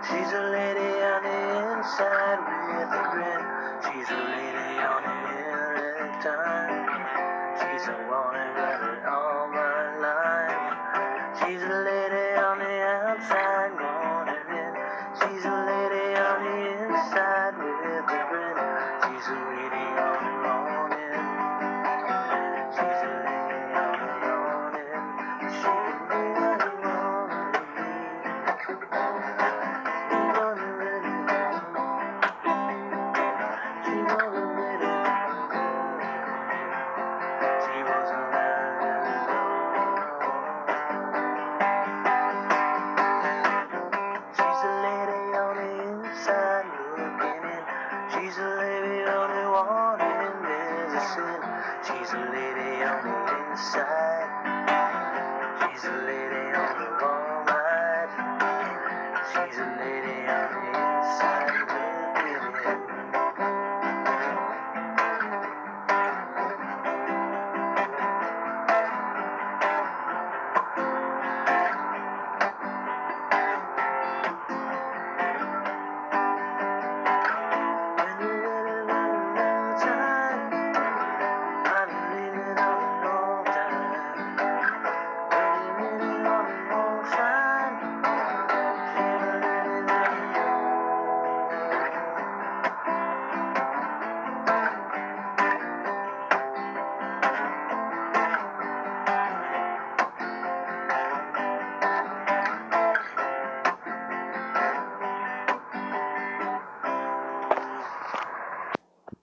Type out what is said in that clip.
She's a lady on the inside with a grin. She's a lady on the every time. She's a wanted rabbit all my life. She's a lady on the outside, wanted in. She's a